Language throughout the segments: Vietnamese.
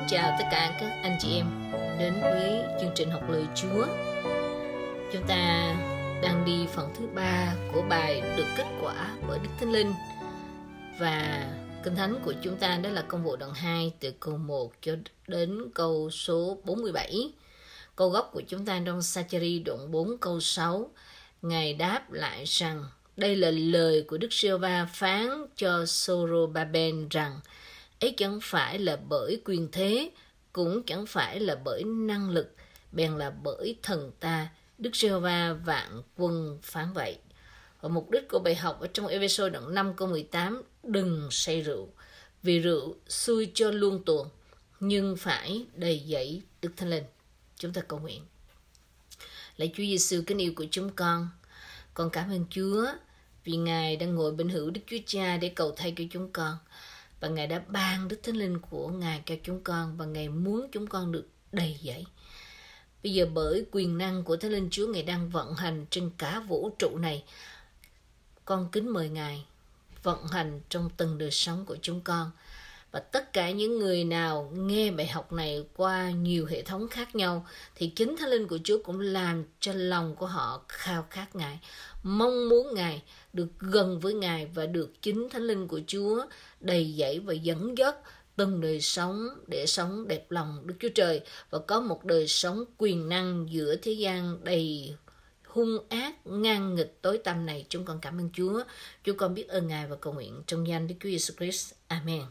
chào tất cả các anh chị em đến với chương trình học lời Chúa. Chúng ta đang đi phần thứ 3 của bài được kết quả bởi Đức Thánh Linh. Và Kinh Thánh của chúng ta đó là Công vụ đoạn 2 từ câu 1 cho đến câu số 47. Câu gốc của chúng ta trong Sa-cha-ri đoạn 4 câu 6. Ngài đáp lại rằng: đây là lời của Đức Giê-hô-va phán cho Sô-rô-ba-ben rằng: ấy chẳng phải là bởi quyền thế, cũng chẳng phải là bởi năng lực, bèn là bởi thần ta, Đức Giê-hô-va vạn quân phán vậy. Và mục đích của bài học ở trong Ê-phê-sô đoạn 5 câu 18: đừng say rượu, vì rượu xui cho luôn tuồng, nhưng phải đầy dẫy Đức Thánh Linh. Chúng ta cầu nguyện. Lạy Chúa Giêsu kính yêu của chúng con cảm ơn Chúa vì Ngài đang ngồi bên hữu Đức Chúa Cha để cầu thay cho chúng con. Và Ngài đã ban Đức Thánh Linh của Ngài cho chúng con, và Ngài muốn chúng con được đầy dẫy. Bây giờ bởi quyền năng của Thánh Linh Chúa, Ngài đang vận hành trên cả vũ trụ này. Con kính mời Ngài vận hành trong từng đời sống của chúng con. Và tất cả những người nào nghe bài học này qua nhiều hệ thống khác nhau, thì chính Thánh Linh của Chúa cũng làm cho lòng của họ khao khát Ngài, mong muốn Ngài, được gần với Ngài, và được chính Thánh Linh của Chúa đầy dẫy và dẫn dắt từng đời sống để sống đẹp lòng Đức Chúa Trời, và có một đời sống quyền năng giữa thế gian đầy hung ác, ngang nghịch, tối tăm này. Chúng con cảm ơn Chúa. Chúng con biết ơn Ngài và cầu nguyện trong danh Đức Chúa Giêsu Christ. Amen.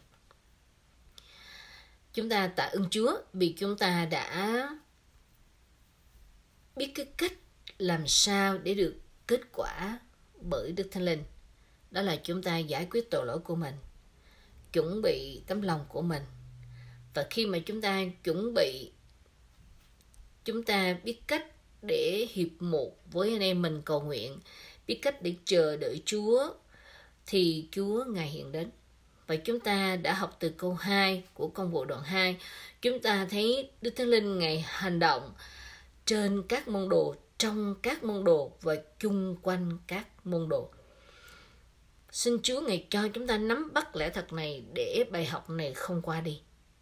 Chúng ta tạ ơn Chúa vì chúng ta đã biết cái cách làm sao để được kết quả bởi Đức Thánh Linh. Đó là chúng ta giải quyết tội lỗi của mình, chuẩn bị tấm lòng của mình. Và khi mà chúng ta chuẩn bị, chúng ta biết cách để hiệp một với anh em mình cầu nguyện, biết cách để chờ đợi Chúa, thì Chúa Ngài hiện đến. Và chúng ta đã học từ câu 2 của Công vụ đoạn 2. Chúng ta thấy Đức Thánh Linh Ngài hành động trên các môn đồ, trong các môn đồ và chung quanh các môn đồ. Xin Chúa Ngài cho chúng ta nắm bắt lẽ thật này để bài học này không qua đi,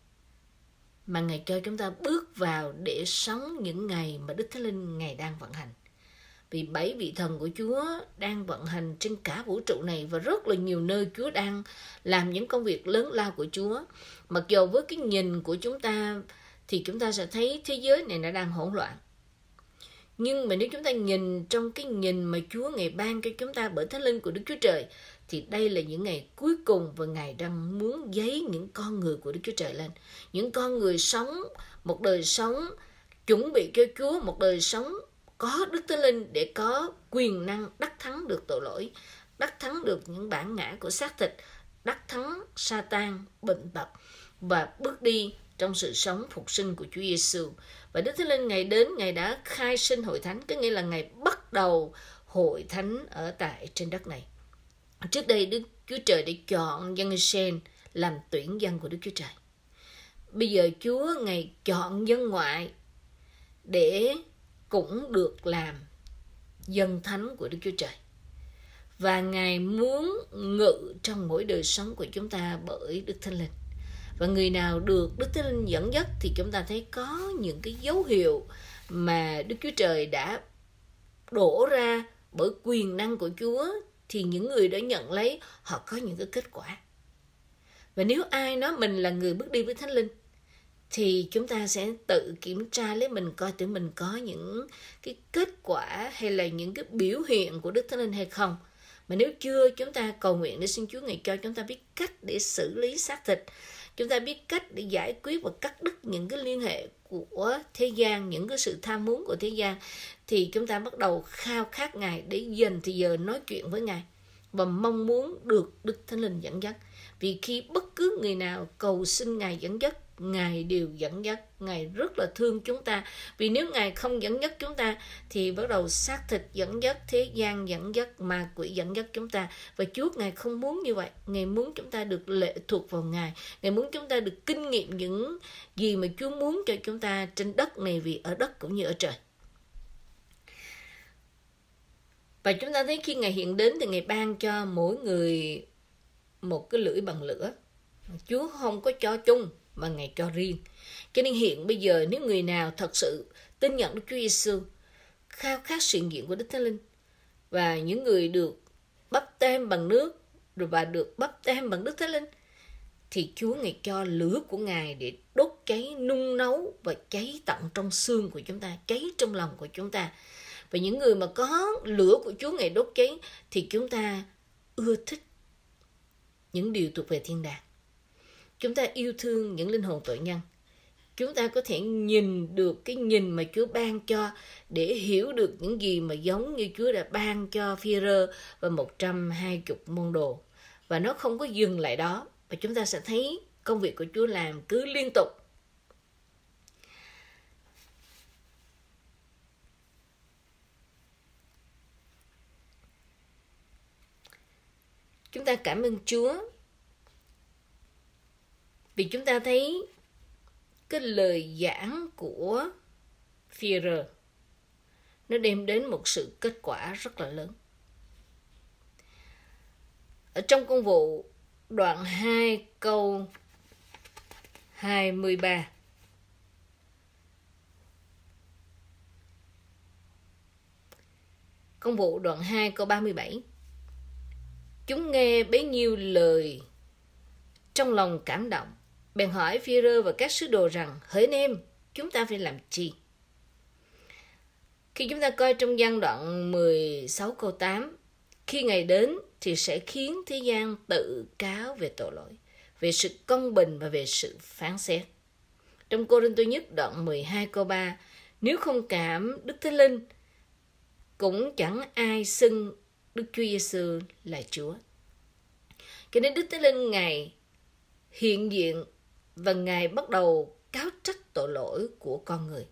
mà Ngài cho chúng ta bước vào để sống những ngày mà Đức Thánh Linh Ngài đang vận hành. Vì 7 vị thần của Chúa đang vận hành trên cả vũ trụ này, và rất là nhiều nơi Chúa đang làm những công việc lớn lao của Chúa. Mặc dù với cái nhìn của chúng ta thì chúng ta sẽ thấy thế giới này nó đang hỗn loạn. Nhưng mà nếu chúng ta nhìn trong cái nhìn mà Chúa Ngài ban cho chúng ta bởi Thánh Linh của Đức Chúa Trời, thì đây là những ngày cuối cùng, và Ngài đang muốn dấy những con người của Đức Chúa Trời lên. Những con người sống một đời sống chuẩn bị cho Chúa, một đời sống có Đức Thánh Linh để có quyền năng đắc thắng được tội lỗi, đắc thắng được những bản ngã của xác thịt, đắc thắng Sa-tan, bệnh tật, và bước đi trong sự sống phục sinh của Chúa Giêsu. Và Đức Thánh Linh Ngài đến, Ngài đã khai sinh hội thánh, có nghĩa là Ngài bắt đầu hội thánh ở tại trên đất này. Trước đây Đức Chúa Trời đã chọn dân Israel làm tuyển dân của Đức Chúa Trời. Bây giờ Chúa Ngài chọn dân ngoại để cũng được làm dân thánh của Đức Chúa Trời. Và Ngài muốn ngự trong mỗi đời sống của chúng ta bởi Đức Thánh Linh. Và người nào được Đức Thánh Linh dẫn dắt thì chúng ta thấy có những cái dấu hiệu mà Đức Chúa Trời đã đổ ra bởi quyền năng của Chúa, thì những người đã nhận lấy họ có những cái kết quả. Và nếu ai nói mình là người bước đi với Thánh Linh, thì chúng ta sẽ tự kiểm tra lấy mình coi thử mình có những cái kết quả hay là những cái biểu hiện của Đức Thánh Linh hay không. Mà nếu chưa, chúng ta cầu nguyện để xin Chúa Ngài cho chúng ta biết cách để xử lý xác thịt. Chúng ta biết cách để giải quyết và cắt đứt những cái liên hệ của thế gian, những cái sự tham muốn của thế gian. Thì chúng ta bắt đầu khao khát Ngài để dành thời giờ nói chuyện với Ngài, và mong muốn được Đức Thánh Linh dẫn dắt. Vì khi bất cứ người nào cầu xin Ngài dẫn dắt, Ngài đều dẫn dắt. Ngài rất là thương chúng ta. Vì nếu Ngài không dẫn dắt chúng ta thì bắt đầu xác thịt dẫn dắt, thế gian dẫn dắt, ma quỷ dẫn dắt chúng ta. Và Chúa Ngài không muốn như vậy. Ngài muốn chúng ta được lệ thuộc vào Ngài. Ngài muốn chúng ta được kinh nghiệm những gì mà Chúa muốn cho chúng ta trên đất này, vì ở đất cũng như ở trời. Và chúng ta thấy khi Ngài hiện đến thì Ngài ban cho mỗi người một cái lưỡi bằng lửa. Chúa không có cho chung, mà Ngài cho riêng. Cho nên hiện bây giờ nếu người nào thật sự tin nhận Đức Chúa Giêsu, khao khát sự hiện diện của Đức Thánh Linh, và những người được báp têm bằng nước và được báp têm bằng Đức Thánh Linh, thì Chúa Ngài cho lửa của Ngài để đốt cháy, nung nấu và cháy tận trong xương của chúng ta, cháy trong lòng của chúng ta. Và những người mà có lửa của Chúa Ngài đốt cháy thì chúng ta ưa thích những điều thuộc về thiên đàng. Chúng ta yêu thương những linh hồn tội nhân. Chúng ta có thể nhìn được cái nhìn mà Chúa ban cho để hiểu được những gì mà giống như Chúa đã ban cho Phi-rơ và 120 môn đồ. Và nó không có dừng lại đó. Và chúng ta sẽ thấy công việc của Chúa làm cứ liên tục. Chúng ta cảm ơn Chúa vì chúng ta thấy cái lời giảng của Phi-rơ nó đem đến một sự kết quả rất là lớn. Ở trong công vụ đoạn 2 câu 23. Công vụ đoạn 2 câu 37. Chúng nghe bấy nhiêu lời trong lòng cảm động, bèn hỏi Phi-rơ và các sứ đồ rằng: hỡi anh em, chúng ta phải làm chi? Khi chúng ta coi trong Giăng đoạn 16 câu 8, khi ngày đến thì sẽ khiến thế gian tự cáo về tội lỗi, về sự công bình và về sự phán xét. Trong Cô-rinh-tô nhất đoạn 12 câu 3, nếu không cảm Đức Thánh Linh, cũng chẳng ai xưng Đức Chúa Giêsu là Chúa. Cho nên Đức Thánh Linh Ngài hiện diện và Ngài bắt đầu cáo trách tội lỗi của con người.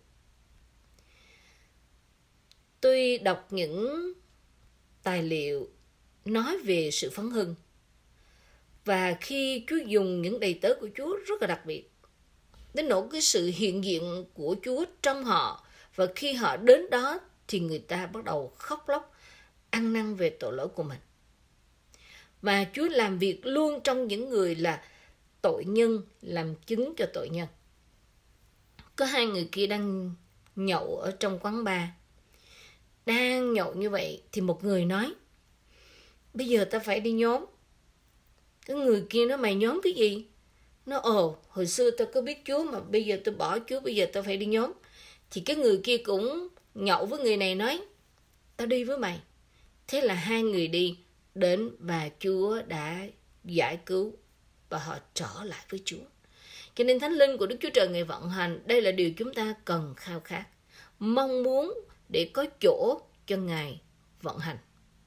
Tôi đọc những tài liệu nói về sự phấn hưng, và khi Chúa dùng những đầy tớ của Chúa rất là đặc biệt, đến nỗi cái sự hiện diện của Chúa trong họ, và khi họ đến đó thì người ta bắt đầu khóc lóc, ăn năn về tội lỗi của mình. Và Chúa làm việc luôn trong những người là tội nhân, làm chứng cho tội nhân. Có hai người kia đang nhậu ở trong quán bar. Đang nhậu như vậy thì một người nói: bây giờ ta phải đi nhóm. Cái người kia nói: mày nhóm cái gì? Nó: hồi xưa tao có biết Chúa mà bây giờ tao bỏ Chúa, bây giờ tao phải đi nhóm. Thì cái người kia cũng nhậu với người này nói: tao đi với mày. Thế là hai người đi đến và Chúa đã giải cứu và họ trở lại với Chúa. Cho nên Thánh Linh của Đức Chúa Trời Ngài vận hành, đây là điều chúng ta cần khao khát, mong muốn để có chỗ cho Ngài vận hành.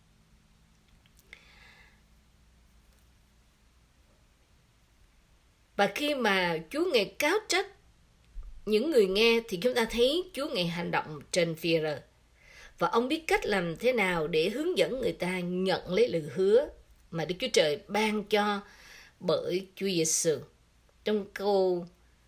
Và khi mà Chúa Ngài cáo trách những người nghe thì chúng ta thấy Chúa Ngài hành động trên Phi-rơ. Và ông biết cách làm thế nào để hướng dẫn người ta nhận lấy lời hứa mà Đức Chúa Trời ban cho bởi Chúa Giêsu. Trong câu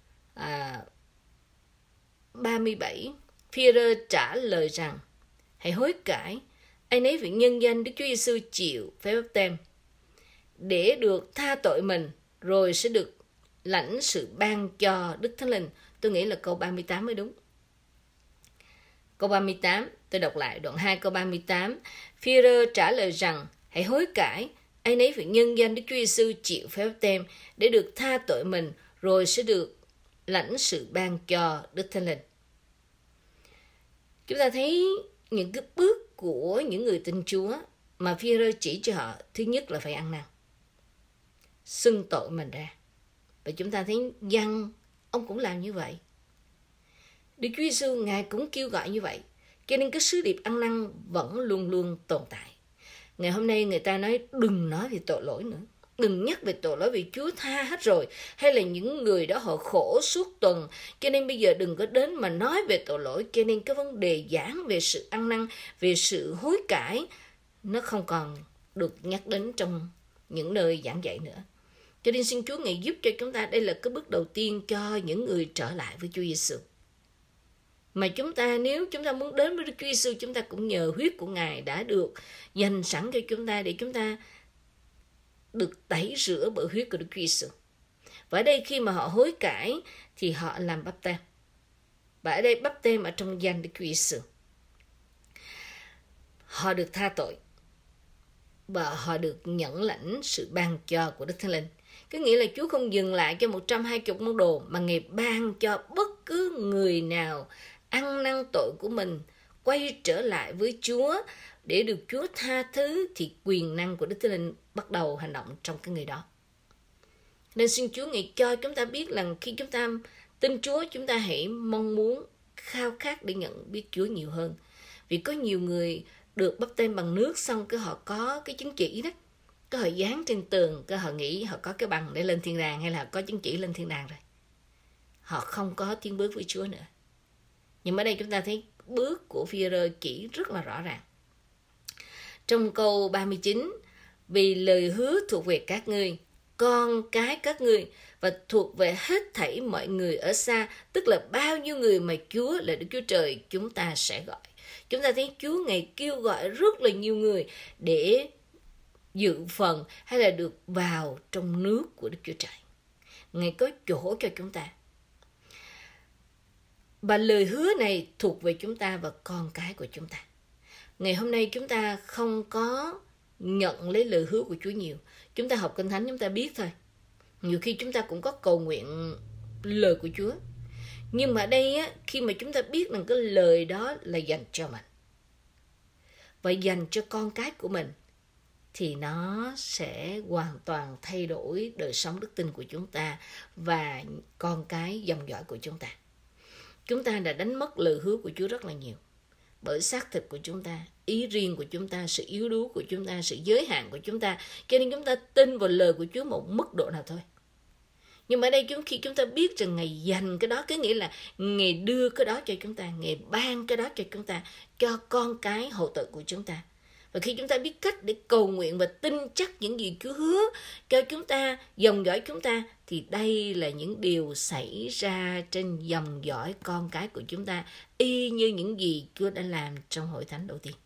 37, Phi-rơ trả lời rằng: hãy hối cải, ai nấy phải nhân danh Đức Chúa Giêsu chịu phép báp têm để được tha tội mình, rồi sẽ được lãnh sự ban cho Đức Thánh Linh. Tôi nghĩ là câu 38 mới đúng. Câu 38, tôi đọc lại đoạn 2 câu 38. Phi-rơ trả lời rằng: hãy hối cải, ai nấy phải nhân danh Đức Chúa Giêsu chịu phép báp têm để được tha tội mình, rồi sẽ được lãnh sự ban cho Đức Thánh Linh. Chúng ta thấy những cái bước của những người tin Chúa mà Phi-rơ chỉ cho họ. Thứ nhất là phải ăn năn, xưng tội mình ra. Và chúng ta thấy Giăng, ông cũng làm như vậy. Đức Chúa Giêsu Ngài cũng kêu gọi như vậy. Cho nên cái sứ điệp ăn năn vẫn luôn luôn tồn tại. Ngày hôm nay người ta nói đừng nói về tội lỗi nữa, đừng nhắc về tội lỗi vì Chúa tha hết rồi, hay là những người đó họ khổ suốt tuần, cho nên bây giờ đừng có đến mà nói về tội lỗi. Cho nên cái vấn đề giảng về sự ăn năn, về sự hối cải, nó không còn được nhắc đến trong những nơi giảng dạy nữa. Cho nên xin Chúa Ngài giúp cho chúng ta. Đây là cái bước đầu tiên cho những người trở lại với Chúa Giêsu. Mà chúng ta, nếu chúng ta muốn đến với Đức Chúa Giêsu, chúng ta cũng nhờ huyết của Ngài đã được dành sẵn cho chúng ta để chúng ta được tẩy rửa bởi huyết của Đức Chúa Giêsu. Và ở đây khi mà họ hối cải thì họ làm báp têm. Và ở đây báp têm ở trong danh Đức Chúa Giêsu. Họ được tha tội và họ được nhận lãnh sự ban cho của Đức Thánh Linh. Có nghĩa là Chúa không dừng lại cho 120 môn đồ, mà Ngài ban cho bất cứ người nào ăn năn tội của mình quay trở lại với Chúa để được Chúa tha thứ, thì quyền năng của Đức Thánh Linh bắt đầu hành động trong cái người đó. Nên xin Chúa Ngài cho chúng ta biết là khi chúng ta tin Chúa, chúng ta hãy mong muốn, khao khát để nhận biết Chúa nhiều hơn. Vì có nhiều người được báp têm bằng nước xong cái họ có cái chứng chỉ đó, cái họ dán trên tường, cái họ nghĩ họ có cái bằng để lên thiên đàng, hay là họ có chứng chỉ lên thiên đàng rồi. Họ không có tiến bước với Chúa nữa. Nhưng ở đây chúng ta thấy bước của Phi-e-rơ chỉ rất là rõ ràng. Trong câu 39, vì lời hứa thuộc về các ngươi, con cái các ngươi, và thuộc về hết thảy mọi người ở xa, tức là bao nhiêu người mà Chúa là Đức Chúa Trời chúng ta sẽ gọi. Chúng ta thấy Chúa Ngài kêu gọi rất là nhiều người để dự phần hay là được vào trong nước của Đức Chúa Trời. Ngài có chỗ cho chúng ta. Và lời hứa này thuộc về chúng ta và con cái của chúng ta. Ngày hôm nay chúng ta không có nhận lấy lời hứa của Chúa nhiều. Chúng ta học Kinh Thánh chúng ta biết thôi. Nhiều khi chúng ta cũng có cầu nguyện lời của Chúa. Nhưng mà ở đây á, khi mà chúng ta biết rằng cái lời đó là dành cho mình và dành cho con cái của mình, thì nó sẽ hoàn toàn thay đổi đời sống đức tin của chúng ta và con cái dòng dõi của chúng ta. Chúng ta đã đánh mất lời hứa của Chúa rất là nhiều. Bởi xác thịt của chúng ta, ý riêng của chúng ta, sự yếu đuối của chúng ta, sự giới hạn của chúng ta, cho nên chúng ta tin vào lời của Chúa một mức độ nào thôi. Nhưng mà ở đây khi chúng ta biết rằng Ngài dành cái đó, cái nghĩa là Ngài đưa cái đó cho chúng ta, Ngài ban cái đó cho chúng ta, cho con cái hậu tự của chúng ta. Và khi chúng ta biết cách để cầu nguyện và tin chắc những gì Chúa hứa cho chúng ta, dòng dõi chúng ta, thì đây là những điều xảy ra trên dòng dõi con cái của chúng ta, y như những gì Chúa đã làm trong hội thánh đầu tiên.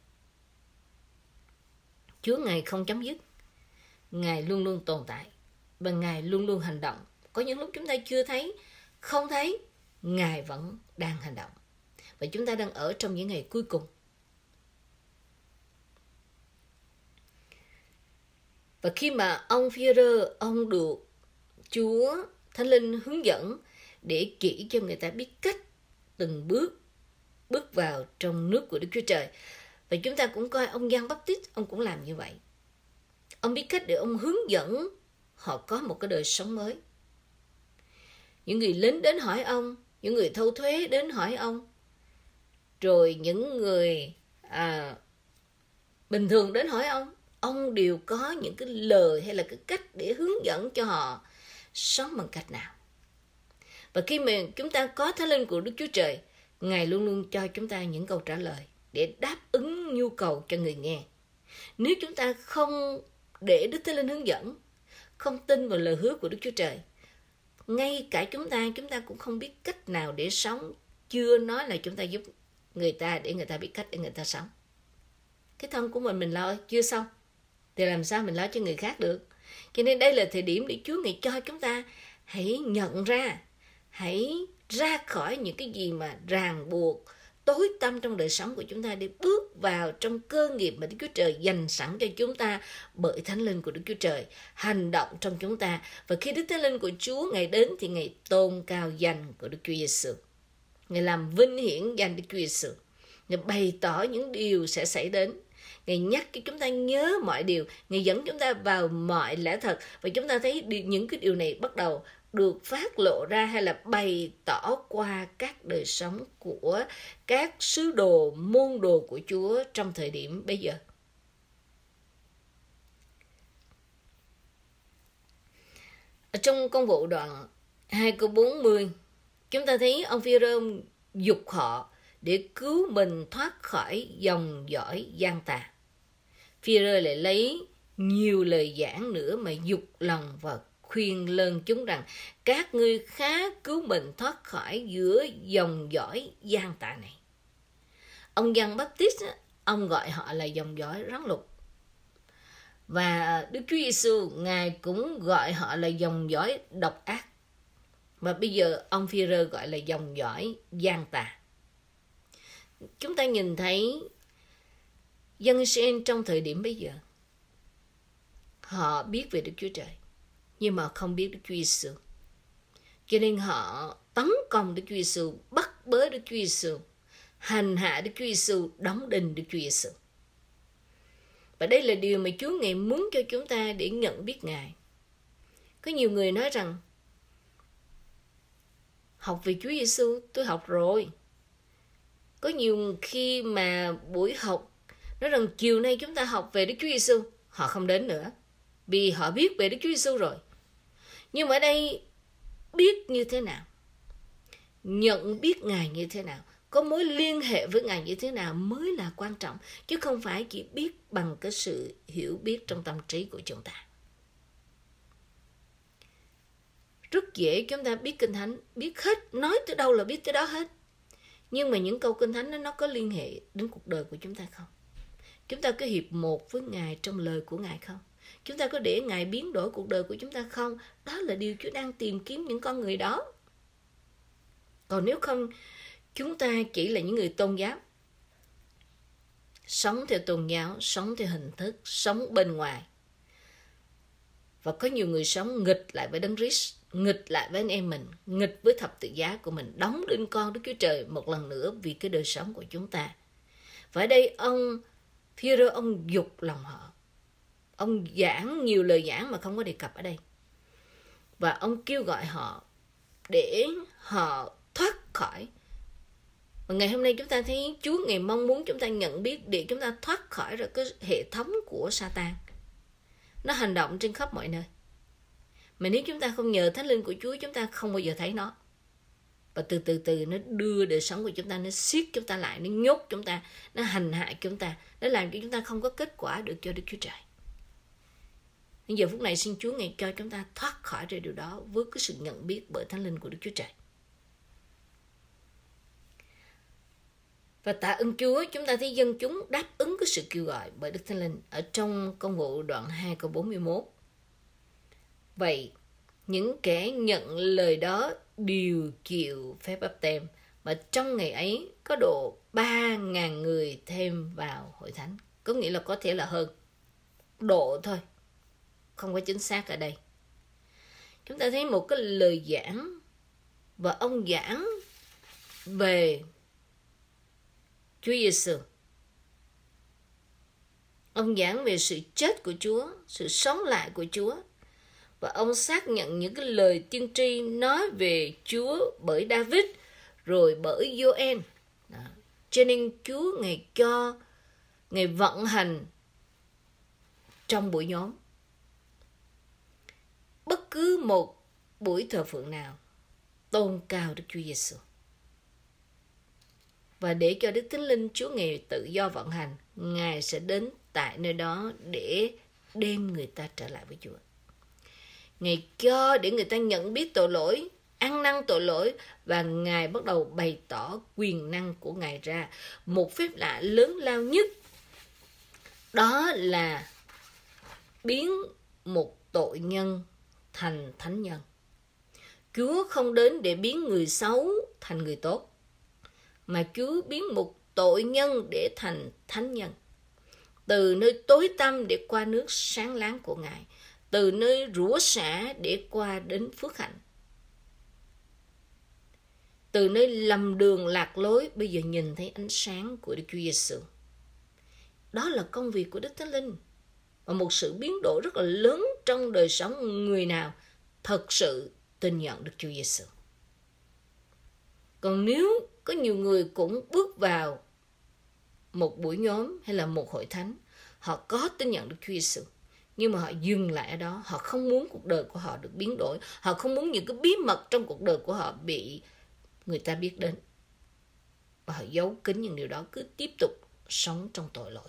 Chúa Ngài không chấm dứt, Ngài luôn luôn tồn tại và Ngài luôn luôn hành động. Có những lúc chúng ta chưa thấy, không thấy, Ngài vẫn đang hành động. Và chúng ta đang ở trong những ngày cuối cùng. Và khi mà ông Phi-e-rơ, ông được Chúa Thánh Linh hướng dẫn để chỉ cho người ta biết cách từng bước vào trong nước của Đức Chúa Trời. Và chúng ta cũng coi ông Giăng Báp-tít, ông cũng làm như vậy. Ông biết cách để ông hướng dẫn họ có một cái đời sống mới. Những người lính đến hỏi ông, những người thâu thuế đến hỏi ông, rồi những người bình thường đến hỏi ông đều có những cái lời hay là cái cách để hướng dẫn cho họ sống bằng cách nào. Và khi mà chúng ta có Thánh Linh của Đức Chúa Trời, Ngài luôn luôn cho chúng ta những câu trả lời để đáp ứng nhu cầu cho người nghe. Nếu chúng ta không để Đức Thánh Linh hướng dẫn, không tin vào lời hứa của Đức Chúa Trời, ngay cả chúng ta cũng không biết cách nào để sống, chưa nói là chúng ta giúp người ta để người ta biết cách để người ta sống. Cái thân của mình lo chưa xong, thì làm sao mình lo cho người khác được. Cho nên đây là thời điểm để Chúa Ngài cho chúng ta hãy nhận ra, hãy ra khỏi những cái gì mà ràng buộc, tối tăm trong đời sống của chúng ta, để bước vào trong cơ nghiệp mà Đức Chúa Trời dành sẵn cho chúng ta bởi Thánh Linh của Đức Chúa Trời hành động trong chúng ta. Và khi Đức Thánh Linh của Chúa Ngài đến thì Ngài tôn cao danh của Đức Chúa Giêsu. Ngài làm vinh hiển danh Đức Chúa Giêsu. Ngài bày tỏ những điều sẽ xảy đến. Ngài nhắc cho chúng ta nhớ mọi điều. Ngài dẫn chúng ta vào mọi lẽ thật. Và chúng ta thấy những cái điều này bắt đầu được phát lộ ra hay là bày tỏ qua các đời sống của các sứ đồ, môn đồ của Chúa trong thời điểm bây giờ. Ở trong Công vụ đoạn 2 câu 40, chúng ta thấy ông Phi-e-rơ giục họ để cứu mình thoát khỏi dòng dõi gian tà. Phi-e-rơ lại lấy nhiều lời giảng nữa mà giục lòng và khuyên lơn chúng rằng các ngươi khá cứu mình thoát khỏi giữa dòng dõi gian tà này. Ông Giăng Báp-tít, ông gọi họ là dòng dõi rắn lục. Và Đức Chúa Giêsu Ngài cũng gọi họ là dòng dõi độc ác. Mà bây giờ ông Führer gọi là dòng dõi gian tà. Chúng ta nhìn thấy dân Israel trong thời điểm bây giờ, họ biết về Đức Chúa Trời, nhưng mà không biết Đức Chúa Giêsu. Cho nên họ tấn công Đức Chúa Giêsu, bắt bớ Đức Chúa Giêsu, hành hạ Đức Chúa Giêsu, đóng đinh Đức Chúa Giêsu. Và đây là điều mà Chúa Ngài muốn cho chúng ta để nhận biết Ngài. Có nhiều người nói rằng, học về Chúa Giêsu tôi học rồi. Có nhiều khi mà buổi học nói rằng chiều nay chúng ta học về Đức Chúa Giêsu, họ không đến nữa vì họ biết về Đức Chúa Giêsu rồi. Nhưng mà ở đây biết như thế nào, nhận biết Ngài như thế nào, có mối liên hệ với Ngài như thế nào mới là quan trọng, chứ không phải chỉ biết bằng cái sự hiểu biết trong tâm trí của chúng ta. Rất dễ chúng ta biết Kinh Thánh, biết hết, nói tới đâu là biết tới đó hết. Nhưng mà những câu Kinh Thánh đó, nó có liên hệ đến cuộc đời của chúng ta không? Chúng ta có hiệp một với Ngài trong lời của Ngài không? Chúng ta có để Ngài biến đổi cuộc đời của chúng ta không? Đó là điều Chúa đang tìm kiếm những con người đó. Còn nếu không, chúng ta chỉ là những người tôn giáo, sống theo tôn giáo, sống theo hình thức, sống bên ngoài. Và có nhiều người sống nghịch lại với Đấng Christ, nghịch lại với anh em mình, nghịch với thập tự giá của mình, đóng đinh con Đức Chúa Trời một lần nữa vì cái đời sống của chúng ta. Và ở đây ông Führer, ông dục lòng họ. Ông giảng nhiều lời giảng mà không có đề cập ở đây. Và ông kêu gọi họ để họ thoát khỏi. Và ngày hôm nay chúng ta thấy Chúa Ngài mong muốn chúng ta nhận biết để chúng ta thoát khỏi rồi cái hệ thống của Satan. Nó hành động trên khắp mọi nơi. Mà nếu chúng ta không nhờ Thánh Linh của Chúa, chúng ta không bao giờ thấy nó. Và từ từ nó đưa đời sống của chúng ta, nó siết chúng ta lại, nó nhốt chúng ta, nó hành hạ chúng ta, nó làm cho chúng ta không có kết quả được cho Đức Chúa Trời. Bây giờ phút này xin Chúa Ngài cho chúng ta thoát khỏi điều đó với cái sự nhận biết bởi Thánh Linh của Đức Chúa Trời. Và tạ ơn Chúa, chúng ta thấy dân chúng đáp ứng cái sự kêu gọi bởi Đức Thánh Linh ở trong Công vụ đoạn 2 câu 41. Vậy, những kẻ nhận lời đó đều chịu phép báp têm, mà trong ngày ấy có độ 3.000 người thêm vào hội thánh. Có nghĩa là có thể là hơn. Độ thôi, không có chính xác ở đây. Chúng ta thấy một cái lời giảng, và ông giảng về Chúa Giêsu. Ông giảng về sự chết của Chúa, sự sống lại của Chúa. Và ông xác nhận những cái lời tiên tri nói về Chúa bởi David, rồi bởi Joel. Cho nên Chúa Ngài vận hành trong buổi nhóm. Bất cứ một buổi thờ phượng nào tôn cao Đức Chúa Giêsu. Và để cho Đức Thánh Linh Chúa Ngài tự do vận hành, Ngài sẽ đến tại nơi đó để đem người ta trở lại với Chúa. Ngài cho để người ta nhận biết tội lỗi, ăn năn tội lỗi, và Ngài bắt đầu bày tỏ quyền năng của Ngài ra. Một phép lạ lớn lao nhất, đó là biến một tội nhân thành thánh nhân. Chúa không đến để biến người xấu thành người tốt, mà Chúa biến một tội nhân để thành thánh nhân. Từ nơi tối tăm để qua nước sáng láng của Ngài, từ nơi rủa xả để qua đến phước hạnh. Từ nơi lầm đường lạc lối, bây giờ nhìn thấy ánh sáng của Đức Chúa Giêsu. Đó là công việc của Đức Thánh Linh, và một sự biến đổi rất là lớn trong đời sống người nào thật sự tin nhận Đức Chúa Giêsu. Còn nếu có nhiều người cũng bước vào một buổi nhóm hay là một hội thánh, họ có tin nhận Đức Chúa Giêsu, nhưng mà họ dừng lại ở đó, họ không muốn cuộc đời của họ được biến đổi, họ không muốn những cái bí mật trong cuộc đời của họ bị người ta biết đến, và họ giấu kín những điều đó, cứ tiếp tục sống trong tội lỗi.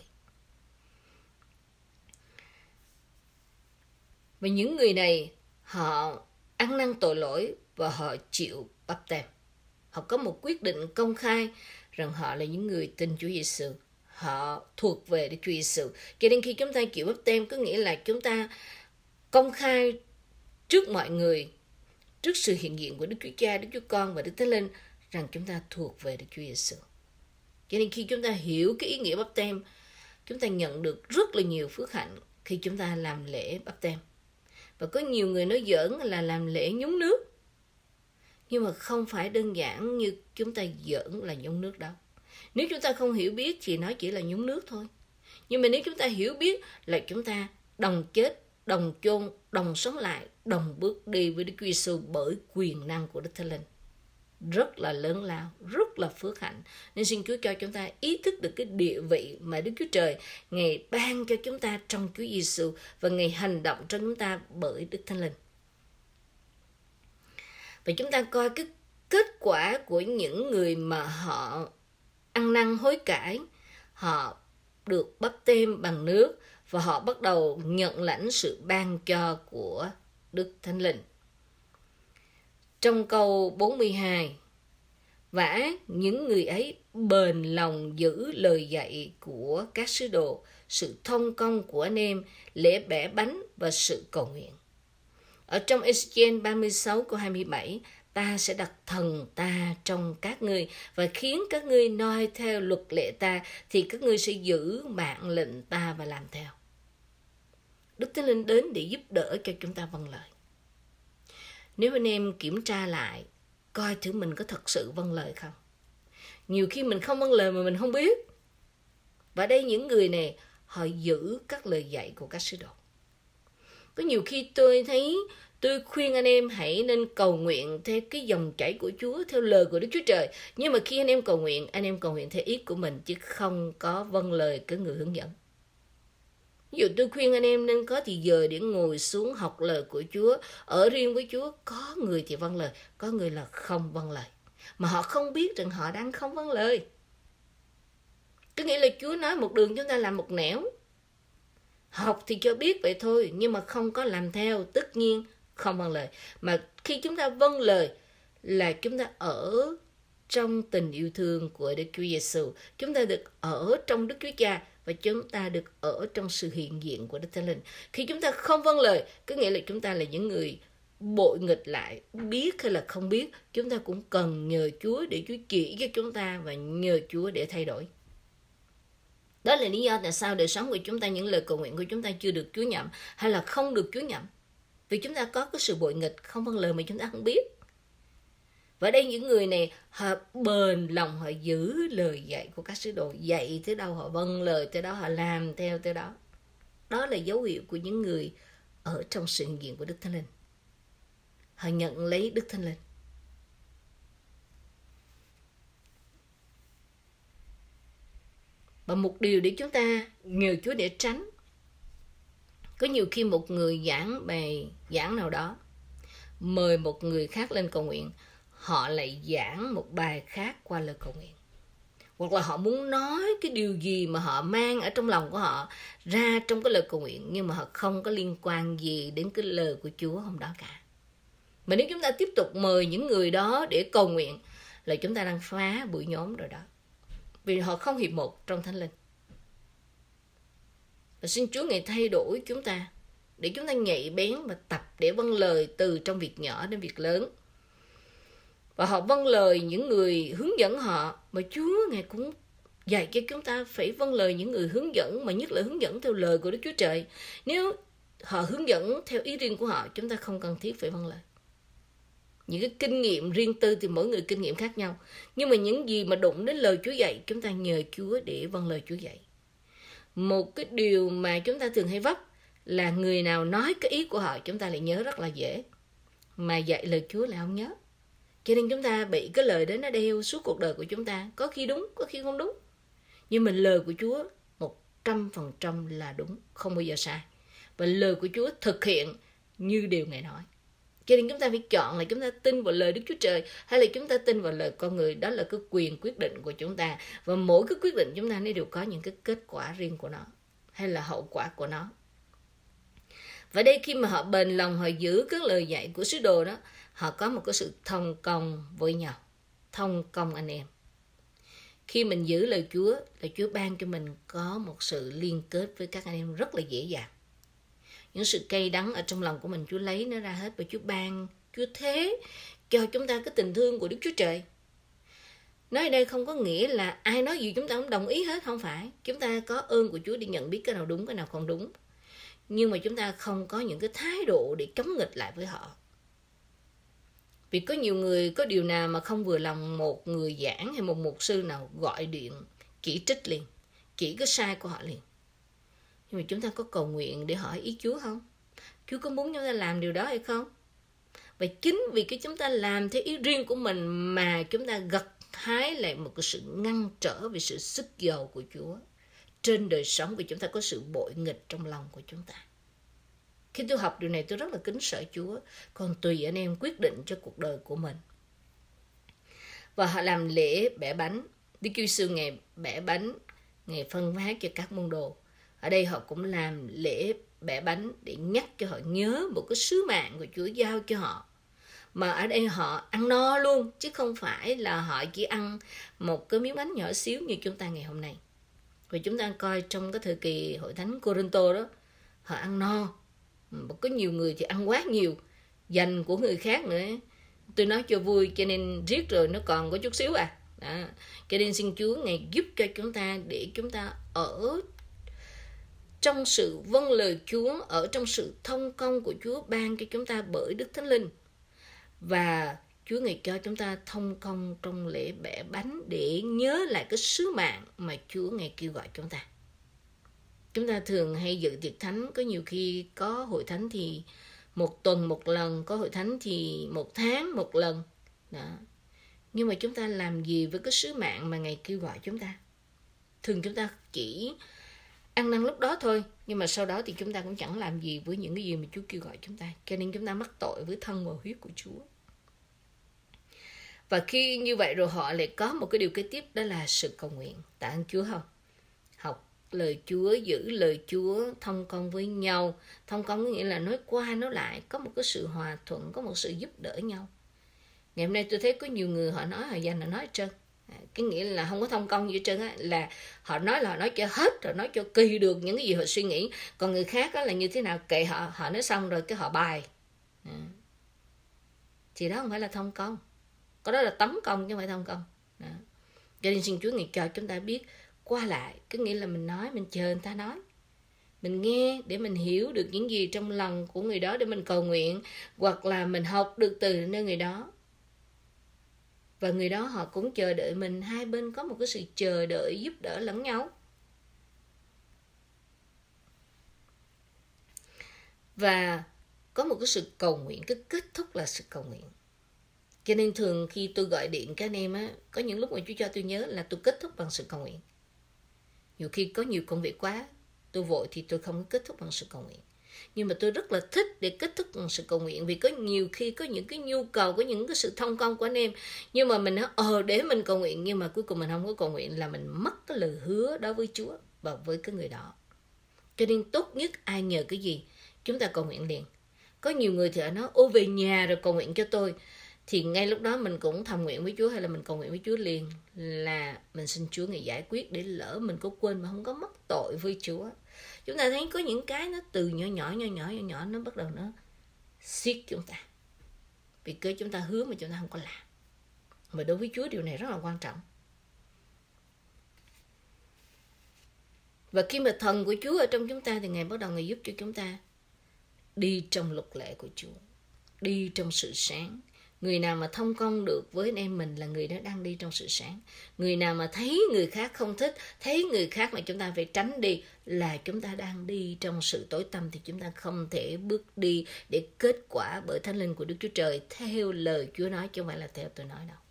Và những người này, họ ăn năn tội lỗi và họ chịu báp têm. Họ có một quyết định công khai rằng họ là những người tin Chúa Giêsu, họ thuộc về Đức Chúa Giêsu. Cho nên khi chúng ta chịu báp têm có nghĩa là chúng ta công khai trước mọi người, trước sự hiện diện của Đức Chúa Cha, Đức Chúa Con và Đức Thánh Linh rằng chúng ta thuộc về Đức Chúa Giêsu. Cho nên khi chúng ta hiểu cái ý nghĩa báp têm, chúng ta nhận được rất là nhiều phước hạnh khi chúng ta làm lễ báp têm. Và có nhiều người nói giỡn là làm lễ nhúng nước. Nhưng mà không phải đơn giản như chúng ta giỡn là nhúng nước đâu. Nếu chúng ta không hiểu biết thì nó chỉ là nhúng nước thôi. Nhưng mà nếu chúng ta hiểu biết là chúng ta đồng chết, đồng chôn, đồng sống lại, đồng bước đi với Đức Chúa Giêsu bởi quyền năng của Đức Thánh Linh. Rất là lớn lao, rất là phước hạnh. Nên xin Chúa cho chúng ta ý thức được cái địa vị mà Đức Chúa Trời Ngài ban cho chúng ta trong Chúa Giêsu và Ngài hành động trong chúng ta bởi Đức Thánh Linh. Và chúng ta coi cái kết quả của những người mà họ ăn năn hối cải, họ được báp têm bằng nước và họ bắt đầu nhận lãnh sự ban cho của Đức Thánh Linh. Trong câu 42, vả những người ấy bền lòng giữ lời dạy của các sứ đồ, sự thông công của anh em, lễ bẻ bánh và sự cầu nguyện. Ở trong Ê-xê-chiên 36 câu 27, ta sẽ đặt thần ta trong các ngươi và khiến các ngươi noi theo luật lệ ta, thì các ngươi sẽ giữ mạng lệnh ta và làm theo. Đức Thánh Linh đến để giúp đỡ cho chúng ta vâng lời. Nếu anh em kiểm tra lại, coi thử mình có thật sự vâng lời không. Nhiều khi mình không vâng lời mà mình không biết. Và đây những người này, họ giữ các lời dạy của các sứ đồ. Có nhiều khi tôi khuyên anh em hãy nên cầu nguyện theo cái dòng chảy của Chúa, theo lời của Đức Chúa Trời. Nhưng mà khi anh em cầu nguyện theo ý của mình chứ không có vâng lời cái người hướng dẫn. Ví dụ tôi khuyên anh em nên có thì giờ để ngồi xuống học lời của Chúa, ở riêng với Chúa. Có người thì vâng lời, có người là không vâng lời. Mà họ không biết rằng họ đang không vâng lời. Có nghĩa là Chúa nói một đường chúng ta làm một nẻo. Học thì cho biết vậy thôi, nhưng mà không có làm theo, tất nhiên không vâng lời. Mà khi chúng ta vâng lời là chúng ta ở trong tình yêu thương của Đức Chúa Giêsu, chúng ta được ở trong Đức Chúa Cha và chúng ta được ở trong sự hiện diện của Đức Thánh Linh. Khi chúng ta không vâng lời, có nghĩa là chúng ta là những người bội nghịch lại, biết hay là không biết, chúng ta cũng cần nhờ Chúa để Chúa chỉ cho chúng ta và nhờ Chúa để thay đổi. Đó là lý do tại sao đời sống của chúng ta, những lời cầu nguyện của chúng ta chưa được Chúa nhậm hay là không được Chúa nhậm. Vì chúng ta có cái sự bội nghịch, không vâng lời mà chúng ta không biết. Và đây những người này, họ bền lòng, họ giữ lời dạy của các sứ đồ. Dạy tới đâu họ vâng lời tới đó, họ làm theo tới đó. Đó là dấu hiệu của những người ở trong sự hiện diện của Đức Thánh Linh. Họ nhận lấy Đức Thánh Linh. Và một điều để chúng ta nhờ Chúa để tránh. Có nhiều khi một người giảng bài giảng nào đó, mời một người khác lên cầu nguyện, họ lại giảng một bài khác qua lời cầu nguyện. Hoặc là họ muốn nói cái điều gì mà họ mang ở trong lòng của họ ra trong cái lời cầu nguyện, nhưng mà họ không có liên quan gì đến cái lời của Chúa hôm đó cả. Mà nếu chúng ta tiếp tục mời những người đó để cầu nguyện là chúng ta đang phá buổi nhóm rồi đó. Vì họ không hiệp một trong Thánh Linh. Và xin Chúa Ngài thay đổi chúng ta để chúng ta nhạy bén và tập để vâng lời từ trong việc nhỏ đến việc lớn. Và họ vâng lời những người hướng dẫn họ, mà Chúa Ngài cũng dạy cho chúng ta phải vâng lời những người hướng dẫn, mà nhất là hướng dẫn theo lời của Đức Chúa Trời. Nếu họ hướng dẫn theo ý riêng của họ, chúng ta không cần thiết phải vâng lời. Những cái kinh nghiệm riêng tư thì mỗi người kinh nghiệm khác nhau. Nhưng mà những gì mà đụng đến lời Chúa dạy, chúng ta nhờ Chúa để vâng lời Chúa dạy. Một cái điều mà chúng ta thường hay vấp là người nào nói cái ý của họ, chúng ta lại nhớ rất là dễ. Mà dạy lời Chúa lại không nhớ. Cho nên chúng ta bị cái lời đó nó đeo suốt cuộc đời của chúng ta. Có khi đúng, có khi không đúng. Nhưng mà lời của Chúa 100% là đúng, không bao giờ sai. Và lời của Chúa thực hiện như điều Ngài nói. Cho nên chúng ta phải chọn là chúng ta tin vào lời Đức Chúa Trời hay là chúng ta tin vào lời con người. Đó là cái quyền quyết định của chúng ta. Và mỗi cái quyết định chúng ta nó đều có những cái kết quả riêng của nó hay là hậu quả của nó. Và đây khi mà họ bền lòng, họ giữ các lời dạy của sứ đồ đó, họ có một cái sự thông công với nhau, thông công anh em. Khi mình giữ lời Chúa là Chúa ban cho mình có một sự liên kết với các anh em rất là dễ dàng. Những sự cay đắng ở trong lòng của mình Chúa lấy nó ra hết và Chúa ban Chúa thế cho chúng ta cái tình thương của Đức Chúa Trời. Nói ở đây không có nghĩa là ai nói gì chúng ta cũng đồng ý hết, không phải. Chúng ta có ơn của Chúa để nhận biết cái nào đúng, cái nào không đúng. Nhưng mà chúng ta không có những cái thái độ để chống nghịch lại với họ. Vì có nhiều người có điều nào mà không vừa lòng một người giảng hay một mục sư nào gọi điện chỉ trích liền, chỉ cái sai của họ liền. Nhưng mà chúng ta có cầu nguyện để hỏi ý Chúa không? Chúa có muốn chúng ta làm điều đó hay không? Và chính vì cái chúng ta làm theo ý riêng của mình mà chúng ta gặt hái lại một cái sự ngăn trở về sự sức giàu của Chúa trên đời sống, vì chúng ta có sự bội nghịch trong lòng của chúng ta. Khi tôi học điều này tôi rất là kính sợ Chúa, còn tùy anh em quyết định cho cuộc đời của mình. Và họ làm lễ bẻ bánh. Đức Chúa Giêsu ngày bẻ bánh, ngày phân phát cho các môn đồ. Ở đây họ cũng làm lễ bẻ bánh để nhắc cho họ nhớ một cái sứ mạng của Chúa giao cho họ. Mà ở đây họ ăn no luôn, chứ không phải là họ chỉ ăn một cái miếng bánh nhỏ xíu như chúng ta ngày hôm nay. Và chúng ta coi trong cái thời kỳ hội thánh Cô-rinh-tô đó, họ ăn no. Có nhiều người thì ăn quá nhiều, dành của người khác nữa. Tôi nói cho vui cho nên riết rồi nó còn có chút xíu à. Đó. Cho nên xin Chúa Ngài giúp cho chúng ta để chúng ta ở trong sự vâng lời Chúa, ở trong sự thông công của Chúa ban cho chúng ta bởi Đức Thánh Linh. Và Chúa Ngài cho chúng ta thông công trong lễ bẻ bánh để nhớ lại cái sứ mạng mà Chúa Ngài kêu gọi chúng ta. Chúng ta thường hay dự tiệc thánh, có nhiều khi có hội thánh thì 1 tuần 1 lần, có hội thánh thì 1 tháng 1 lần. Đó. Nhưng mà chúng ta làm gì với cái sứ mạng mà Ngài kêu gọi chúng ta? Thường chúng ta chỉ ăn năn lúc đó thôi, nhưng mà sau đó thì chúng ta cũng chẳng làm gì với những cái gì mà Chúa kêu gọi chúng ta. Cho nên chúng ta mắc tội với thân và huyết của Chúa. Và khi như vậy rồi họ lại có một cái điều kế tiếp, đó là sự cầu nguyện. Tạ ơn Chúa không? Học lời Chúa, giữ lời Chúa, thông công với nhau. Thông công có nghĩa là nói qua nói lại, có một cái sự hòa thuận, có một sự giúp đỡ nhau. Ngày hôm nay tôi thấy có nhiều người họ nói, họ dành, họ nói hết trơn. Cái nghĩa là không có thông công gì hết trơn á, là họ nói cho hết, rồi nói cho kỳ được những cái gì họ suy nghĩ. Còn người khác đó là như thế nào, kệ họ, họ nói xong rồi cái họ bài. Thì đó không phải là thông công. Có đó là tấn công chứ không phải thông công. Đó. Cho nên xin Chúa Ngài cho chúng ta biết qua lại, cái nghĩa là mình nói, mình chờ người ta nói. Mình nghe để mình hiểu được những gì trong lòng của người đó để mình cầu nguyện, hoặc là mình học được từ nơi người đó. Và người đó họ cũng chờ đợi mình, hai bên có một cái sự chờ đợi giúp đỡ lẫn nhau. Và có một cái sự cầu nguyện, cái kết thúc là sự cầu nguyện. Cho nên thường khi tôi gọi điện các anh em á, có những lúc mà Chúa cho tôi nhớ là tôi kết thúc bằng sự cầu nguyện. Nhiều khi có nhiều công việc quá, tôi vội thì tôi không kết thúc bằng sự cầu nguyện. Nhưng mà tôi rất là thích để kết thúc bằng sự cầu nguyện, vì có nhiều khi có những cái nhu cầu, có những cái sự thông công của anh em. Nhưng mà mình nói để mình cầu nguyện, nhưng mà cuối cùng mình không có cầu nguyện, là mình mất cái lời hứa đó với Chúa và với cái người đó. Cho nên tốt nhất ai nhờ cái gì, chúng ta cầu nguyện liền. Có nhiều người thì họ nói, về nhà rồi cầu nguyện cho tôi. Thì ngay lúc đó mình cũng thầm nguyện với Chúa, hay là mình cầu nguyện với Chúa liền, là mình xin Chúa Ngài giải quyết, để lỡ mình có quên mà không có mắc tội với Chúa. Chúng ta thấy có những cái nó từ nhỏ nó bắt đầu nó siết chúng ta, vì cơ chúng ta hứa mà chúng ta không có làm. Mà đối với Chúa điều này rất là quan trọng. Và khi mà thần của Chúa ở trong chúng ta thì Ngài bắt đầu Ngài giúp cho chúng ta đi trong luật lệ của Chúa, đi trong sự sáng. Người nào mà thông công được với anh em mình là người đó đang đi trong sự sáng. Người nào mà thấy người khác không thích, thấy người khác mà chúng ta phải tránh đi, là chúng ta đang đi trong sự tối tăm, thì chúng ta không thể bước đi để kết quả bởi Thánh Linh của Đức Chúa Trời theo lời Chúa nói, chứ không phải là theo tôi nói đâu.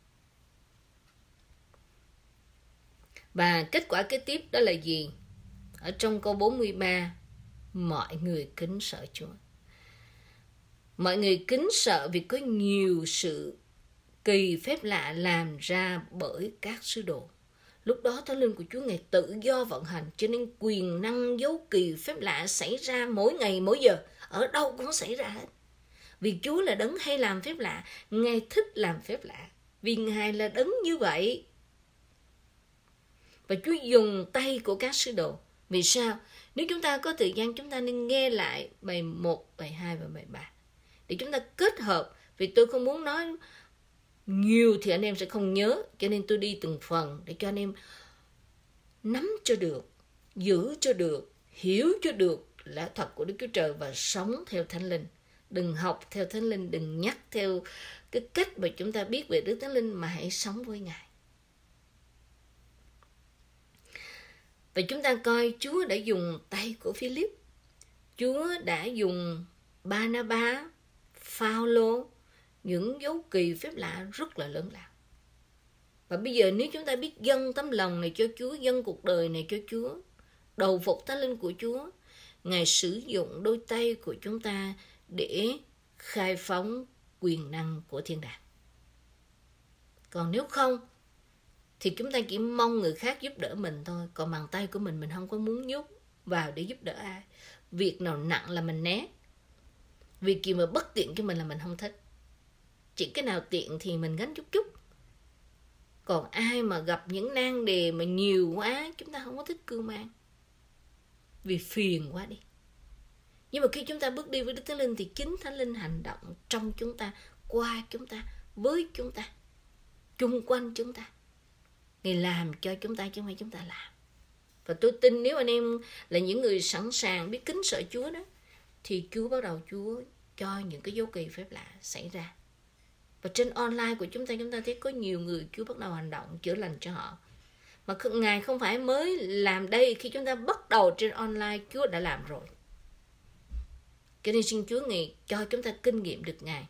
Và kết quả kế tiếp đó là gì? Ở trong câu 43, mọi người kính sợ Chúa. Mọi người kính sợ vì có nhiều sự kỳ phép lạ làm ra bởi các sứ đồ. Lúc đó Thánh Linh của Chúa Ngài tự do vận hành, cho nên quyền năng dấu kỳ phép lạ xảy ra mỗi ngày mỗi giờ, ở đâu cũng xảy ra hết. Vì Chúa là đấng hay làm phép lạ, Ngài thích làm phép lạ, vì Ngài là đấng như vậy. Và Chúa dùng tay của các sứ đồ. Vì sao? Nếu chúng ta có thời gian, chúng ta nên nghe lại bài 1, bài 2 và bài 3. Để chúng ta kết hợp Vì tôi không muốn nói nhiều thì anh em sẽ không nhớ, cho nên tôi đi từng phần để cho anh em nắm cho được, giữ cho được, hiểu cho được lẽ thật của Đức Chúa Trời và sống theo Thánh Linh. Đừng học theo Thánh Linh, đừng nhắc theo cái cách mà chúng ta biết về Đức Thánh Linh, mà hãy sống với Ngài. Và chúng ta coi Chúa đã dùng tay của Philip, Chúa đã dùng Barnabas, Phaolô, những dấu kỳ phép lạ rất là lớn lao. Và bây giờ nếu chúng ta biết dâng tấm lòng này cho Chúa, dâng cuộc đời này cho Chúa, đầu phục Thánh Linh của Chúa, Ngài sử dụng đôi tay của chúng ta để khai phóng quyền năng của thiên đàng. Còn nếu không, thì chúng ta chỉ mong người khác giúp đỡ mình thôi. Còn bàn tay của mình không có muốn nhúc vào để giúp đỡ ai. Việc nào nặng là mình né. Việc gì mà bất tiện cho mình là mình không thích. Chỉ cái nào tiện thì mình gánh chút chút. Còn ai mà gặp những nan đề mà nhiều quá, chúng ta không có thích cưu mang. Vì phiền quá đi. Nhưng mà khi chúng ta bước đi với Đức Thánh Linh thì chính Thánh Linh hành động trong chúng ta, qua chúng ta, với chúng ta, chung quanh chúng ta. Ngài làm cho chúng ta chứ không phải chúng ta làm. Và tôi tin nếu anh em là những người sẵn sàng biết kính sợ Chúa đó, thì Chúa bắt đầu Chúa cho những cái dấu kỳ phép lạ xảy ra. Và trên online của chúng ta thấy có nhiều người Chúa bắt đầu hành động chữa lành cho họ. Mà Ngài không phải mới làm đây, khi chúng ta bắt đầu trên online, Chúa đã làm rồi. Cho nên xin Chúa Ngài cho chúng ta kinh nghiệm được Ngài.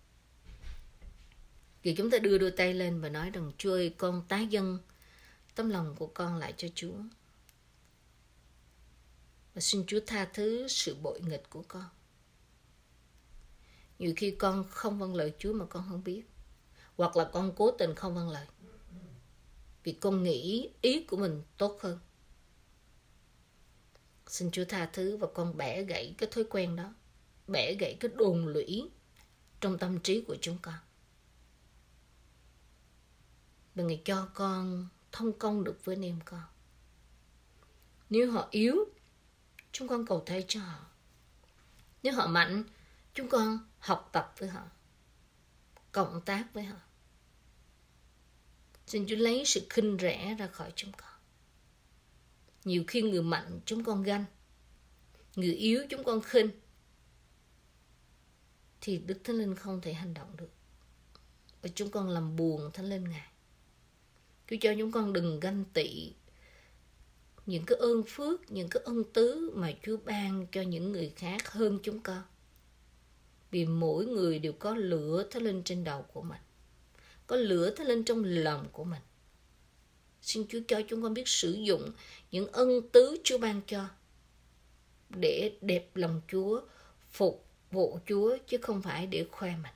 Thì chúng ta đưa đôi tay lên và nói rằng: Chúa ơi, con tái dâng tấm lòng của con lại cho Chúa. Và xin Chúa tha thứ sự bội nghịch của con. Nhiều khi con không vâng lời Chúa mà con không biết. Hoặc là con cố tình không vâng lời. Vì con nghĩ ý của mình tốt hơn. Xin Chúa tha thứ và con bẻ gãy cái thói quen đó. Bẻ gãy cái đồn lũy trong tâm trí của chúng con. Và Ngài cho con thông công được với anh em con. Nếu họ yếu, chúng con cầu thay cho họ. Nếu họ mạnh, chúng con học tập với họ, cộng tác với họ. Xin Chúa lấy sự khinh rẻ ra khỏi chúng con. Nhiều khi người mạnh chúng con ganh, người yếu chúng con khinh, thì Đức Thánh Linh không thể hành động được. Và chúng con làm buồn Thánh Linh Ngài. Chúa cho chúng con đừng ganh tị những cái ơn phước, những cái ân tứ mà Chúa ban cho những người khác hơn chúng con. Vì mỗi người đều có lửa Thánh Linh trên đầu của mình, có lửa Thánh Linh trong lòng của mình. Xin Chúa cho chúng con biết sử dụng những ân tứ Chúa ban cho để đẹp lòng Chúa, phục vụ Chúa, chứ không phải để khoe mình.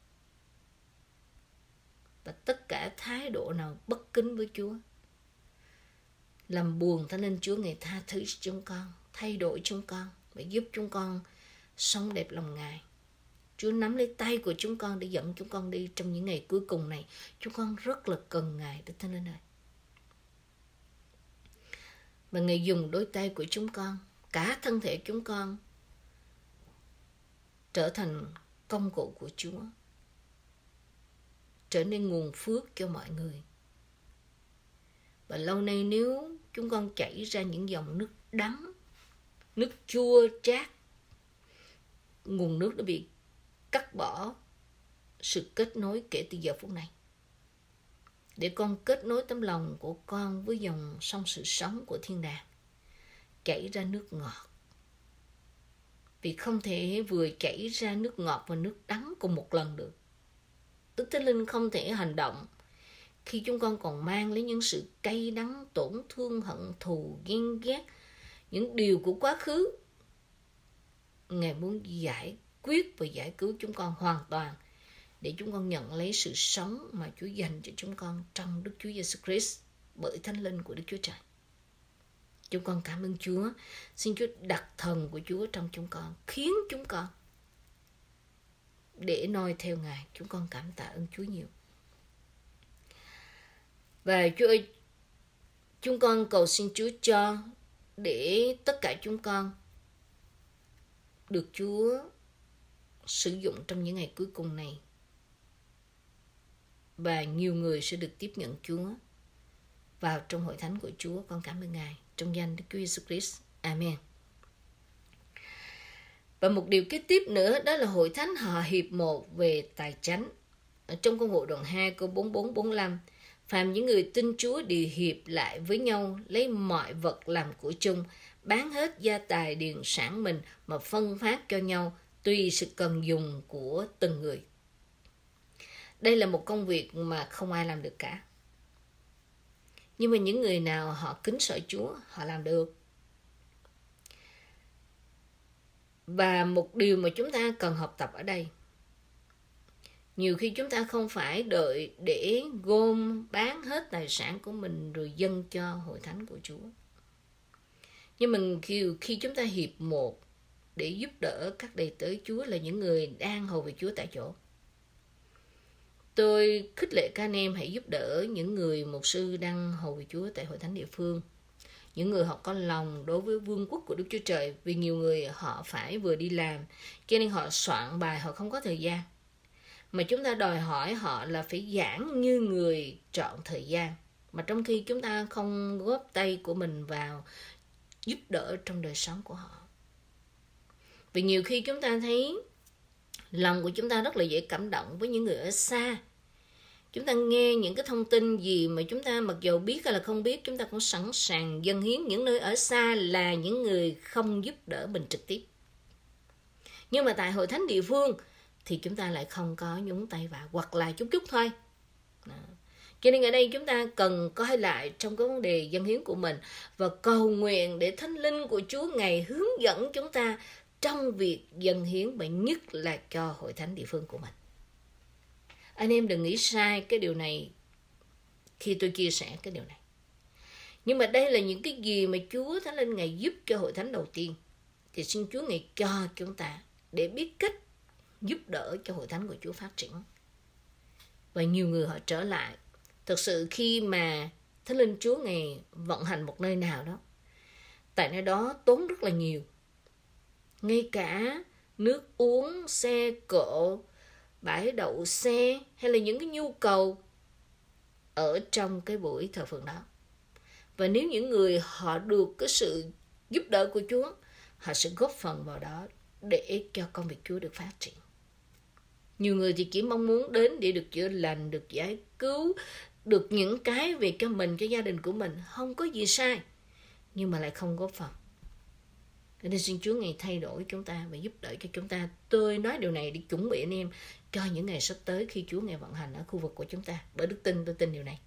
Và tất cả thái độ nào bất kính với Chúa, làm buồn Thánh Linh Chúa, Ngài tha thứ chúng con, thay đổi chúng con và giúp chúng con sống đẹp lòng Ngài. Chúa nắm lấy tay của chúng con để dẫn chúng con đi trong những ngày cuối cùng này. Chúng con rất là cần Ngài, Đức Thánh Linh ơi. Và Ngài dùng đôi tay của chúng con, cả thân thể chúng con, trở thành công cụ của Chúa, trở nên nguồn phước cho mọi người. Và lâu nay nếu chúng con chảy ra những dòng nước đắng, nước chua chát, nguồn nước đã bị cắt bỏ sự kết nối kể từ giờ phút này. Để con kết nối tấm lòng của con với dòng sông sự sống của thiên đàng, chảy ra nước ngọt. Vì không thể vừa chảy ra nước ngọt và nước đắng cùng một lần được. Đức Thánh Linh không thể hành động khi chúng con còn mang lấy những sự cay đắng, tổn thương, hận thù, ghen ghét, những điều của quá khứ. Ngài muốn giải quyết và giải cứu chúng con hoàn toàn, để chúng con nhận lấy sự sống mà Chúa dành cho chúng con trong Đức Chúa Giêsu Christ bởi Thánh Linh của Đức Chúa Trời. Chúng con cảm ơn Chúa. Xin Chúa đặt thần của Chúa trong chúng con, khiến chúng con để noi theo Ngài. Chúng con cảm tạ ơn Chúa nhiều. Và Chúa ơi, chúng con cầu xin Chúa cho để tất cả chúng con được Chúa sử dụng trong những ngày cuối cùng này và nhiều người sẽ được tiếp nhận Chúa vào trong hội thánh của Chúa. Con cảm ơn Ngài trong danh Đức Chúa Giêsu Christ. Amen. Và một điều kế tiếp nữa đó là hội thánh họ hiệp một về tài chánh. Ở trong Công vụ đoạn 2 câu 44-45, phàm những người tin Chúa đều hiệp lại với nhau, lấy mọi vật làm của chung, bán hết gia tài điền sản mình mà phân phát cho nhau tùy sự cần dùng của từng người. Đây là một công việc mà không ai làm được cả. Nhưng mà những người nào họ kính sợ Chúa, họ làm được. Và một điều mà chúng ta cần học tập ở đây, nhiều khi chúng ta không phải đợi để gom bán hết tài sản của mình rồi dâng cho hội thánh của Chúa. Nhưng mình khi chúng ta hiệp một để giúp đỡ các đầy tớ Chúa là những người đang hầu việc Chúa tại chỗ. Tôi khích lệ các anh em hãy giúp đỡ những người mục sư đang hầu việc Chúa tại hội thánh địa phương. Những người họ có lòng đối với vương quốc của Đức Chúa Trời, vì nhiều người họ phải vừa đi làm, cho nên họ soạn bài họ không có thời gian. Mà chúng ta đòi hỏi họ là phải giảng như người trọn thời gian. Mà trong khi chúng ta không góp tay của mình vào giúp đỡ trong đời sống của họ. Vì nhiều khi chúng ta thấy lòng của chúng ta rất là dễ cảm động với những người ở xa. Chúng ta nghe những cái thông tin gì mà chúng ta mặc dù biết hay là không biết, chúng ta cũng sẵn sàng dâng hiến những nơi ở xa là những người không giúp đỡ mình trực tiếp. Nhưng mà tại hội thánh địa phương thì chúng ta lại không có nhúng tay vào, hoặc là chút chút thôi. Đó. Cho nên ở đây chúng ta cần coi lại trong cái vấn đề dâng hiến của mình và cầu nguyện để Thánh Linh của Chúa Ngài hướng dẫn chúng ta trong việc dâng hiến, và nhất là cho hội thánh địa phương của mình. Anh em đừng nghĩ sai cái điều này khi tôi chia sẻ cái điều này. Nhưng mà đây là những cái gì mà Chúa Thánh Linh Ngài giúp cho hội thánh đầu tiên. Thì xin Chúa Ngài cho chúng ta để biết cách giúp đỡ cho hội thánh của Chúa phát triển. Và nhiều người họ trở lại. Thực sự khi mà Thánh Linh Chúa Ngài vận hành một nơi nào đó, tại nơi đó tốn rất là nhiều. Ngay cả nước uống, xe cộ, bãi đậu xe hay là những cái nhu cầu ở trong cái buổi thờ phượng đó. Và nếu những người họ được cái sự giúp đỡ của Chúa, họ sẽ góp phần vào đó để cho công việc Chúa được phát triển. Nhiều người thì chỉ mong muốn đến để được chữa lành, được giải cứu, được những cái về cho mình, cho gia đình của mình. Không có gì sai, nhưng mà lại không góp phần. Nên xin Chúa Ngài thay đổi chúng ta và giúp đỡ cho chúng ta. Tôi nói điều này để chuẩn bị anh em cho những ngày sắp tới khi Chúa Ngài vận hành ở khu vực của chúng ta. Bởi đức tin tôi tin điều này.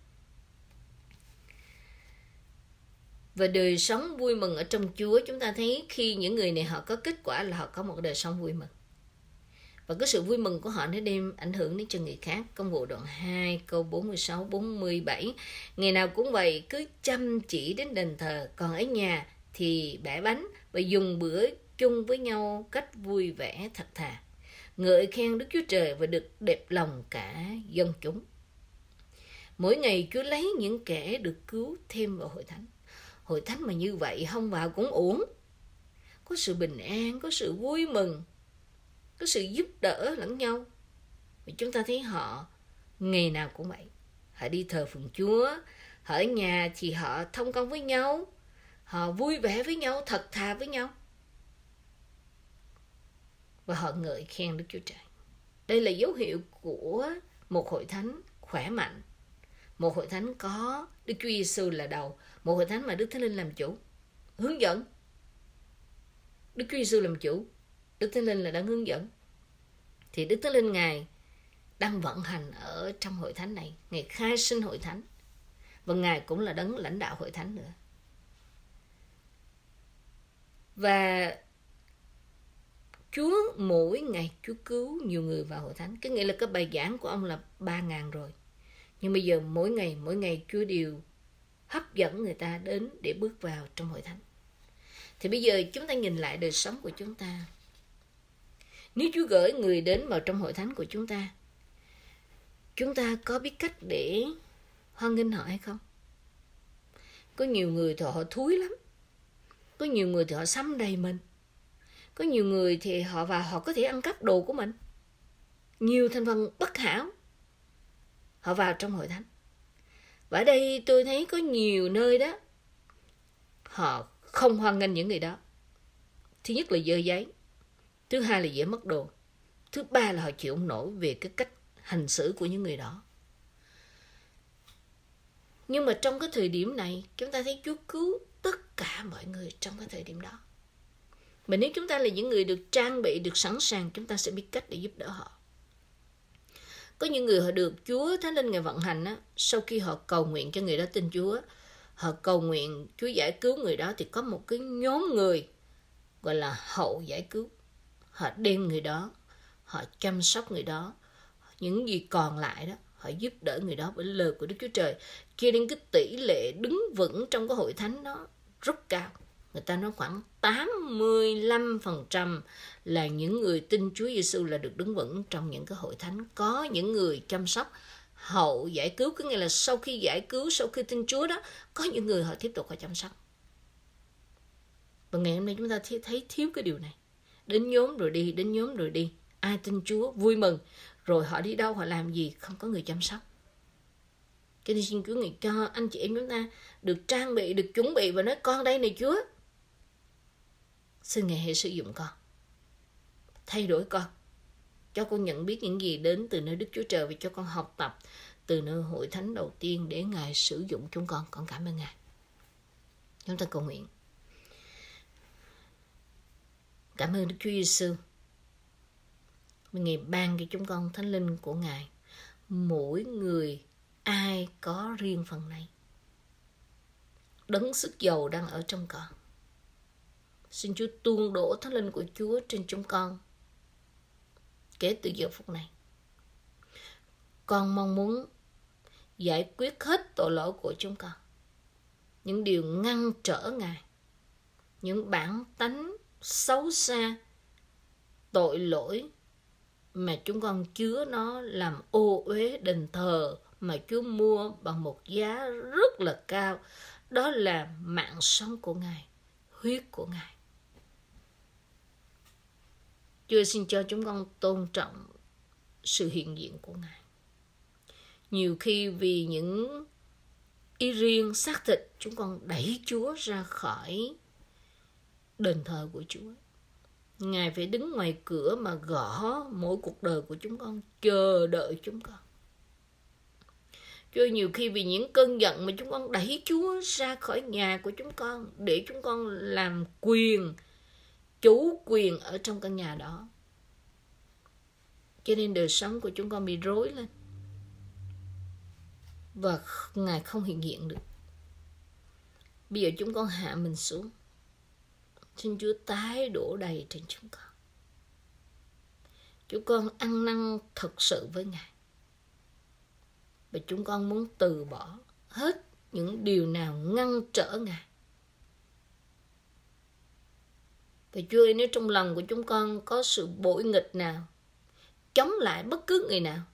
Và đời sống vui mừng ở trong Chúa, chúng ta thấy khi những người này họ có kết quả là họ có một đời sống vui mừng. Và cái sự vui mừng của họ nó đem ảnh hưởng đến cho người khác. Công vụ đoạn 2 câu 46-47. Ngày nào cũng vậy, cứ chăm chỉ đến đền thờ, còn ở nhà thì bẻ bánh và dùng bữa chung với nhau cách vui vẻ thật thà, ngợi khen Đức Chúa Trời và được đẹp lòng cả dân chúng. Mỗi ngày Chúa lấy những kẻ được cứu thêm vào hội thánh. Hội thánh mà như vậy không vào cũng uổng. Có sự bình an, có sự vui mừng, có sự giúp đỡ lẫn nhau. Và chúng ta thấy họ ngày nào cũng vậy. Họ đi thờ phượng Chúa, họ ở nhà thì họ thông công với nhau, họ vui vẻ với nhau, thật thà với nhau. Và họ ngợi khen Đức Chúa Trời. Đây là dấu hiệu của một hội thánh khỏe mạnh. Một hội thánh có Đức Chúa Giêsu là đầu. Một hội thánh mà Đức Thánh Linh làm chủ, hướng dẫn. Đức Chúa Giêsu làm chủ, Đức Thánh Linh là đang hướng dẫn. Thì Đức Thánh Linh Ngài đang vận hành ở trong hội thánh này. Ngài khai sinh hội thánh. Và Ngài cũng là đấng lãnh đạo hội thánh nữa. Và Chúa mỗi ngày Chúa cứu nhiều người vào hội thánh. Cái nghĩa là cái bài giảng của ông là 3.000 rồi. Nhưng bây giờ mỗi ngày Chúa đều hấp dẫn người ta đến để bước vào trong hội thánh. Thì bây giờ chúng ta nhìn lại đời sống của chúng ta. Nếu Chúa gửi người đến vào trong hội thánh của chúng ta có biết cách để hoan nghênh họ hay không? Có nhiều người thì họ thúi lắm. Có nhiều người thì họ sắm đầy mình. Có nhiều người thì họ vào họ có thể ăn cắp đồ của mình. Nhiều thành phần bất hảo. họ vào trong hội thánh. Và ở đây tôi thấy có nhiều nơi đó, họ không hoan nghênh những người đó. Thứ nhất là dơ giấy, thứ hai là dễ mất đồ, thứ ba là họ chịu không nổi về cái cách hành xử của những người đó. Nhưng mà trong cái thời điểm này, chúng ta thấy Chúa cứu tất cả mọi người trong cái thời điểm đó. Mà nếu chúng ta là những người được trang bị, được sẵn sàng, chúng ta sẽ biết cách để giúp đỡ họ. Có những người họ được Chúa Thánh Linh Ngài vận hành á, sau khi họ cầu nguyện cho người đó tin Chúa, họ cầu nguyện Chúa giải cứu người đó, thì có một cái nhóm người gọi là hậu giải cứu. Họ đem người đó, họ chăm sóc người đó, những gì còn lại đó, họ giúp đỡ người đó bởi lời của Đức Chúa Trời. Cho nên cái tỷ lệ đứng vững trong cái hội thánh đó rất cao. Người ta nói khoảng 85% là những người tin Chúa Giêsu là được đứng vững trong những cái hội thánh có những người chăm sóc hậu giải cứu, có nghĩa là sau khi giải cứu, sau khi tin Chúa đó, có những người họ tiếp tục họ chăm sóc. Và ngày hôm nay chúng ta thấy thiếu cái điều này. Đến nhóm rồi đi, đến nhóm rồi đi. Ai tin Chúa vui mừng, rồi họ đi đâu, họ làm gì, không có người chăm sóc. Cho nên xin Chúa nguyện cho anh chị em chúng ta được trang bị, được chuẩn bị và nói: con đây này Chúa, xin Ngài hãy sử dụng con, thay đổi con, cho con nhận biết những gì đến từ nơi Đức Chúa Trời, và cho con học tập từ nơi hội thánh đầu tiên để Ngài sử dụng chúng con. Con cảm ơn Ngài. Chúng ta cầu nguyện. Cảm ơn Đức Chúa Giêsu, Ngài ban cho chúng con Thánh Linh của Ngài. Mỗi người ai có riêng phần này. Đấng sức dầu đang ở trong con. Xin Chúa tuôn đổ Thánh Linh của Chúa trên chúng con kể từ giờ phút này. Con mong muốn giải quyết hết tội lỗi của chúng con, những điều ngăn trở Ngài, những bản tánh xấu xa, tội lỗi mà chúng con chứa nó làm ô uế đền thờ mà Chúa mua bằng một giá rất là cao. Đó là mạng sống của Ngài, huyết của Ngài. Chúa xin cho chúng con tôn trọng sự hiện diện của Ngài. Nhiều khi vì những ý riêng xác thịt, chúng con đẩy Chúa ra khỏi đền thờ của Chúa. Ngài phải đứng ngoài cửa mà gõ mỗi cuộc đời của chúng con, chờ đợi chúng con. Chúa, nhiều khi vì những cơn giận mà chúng con đẩy Chúa ra khỏi nhà của chúng con để chúng con làm chủ quyền ở trong căn nhà đó. Cho nên đời sống của chúng con bị rối lên và Ngài không hiện diện được. Bây giờ chúng con hạ mình xuống. Xin Chúa tái đổ đầy trên chúng con. Chúng con ăn năn thật sự với Ngài. Và chúng con muốn từ bỏ hết những điều nào ngăn trở Ngài. Và Chúa ơi, nếu trong lòng của chúng con có sự bội nghịch nào, chống lại bất cứ người nào,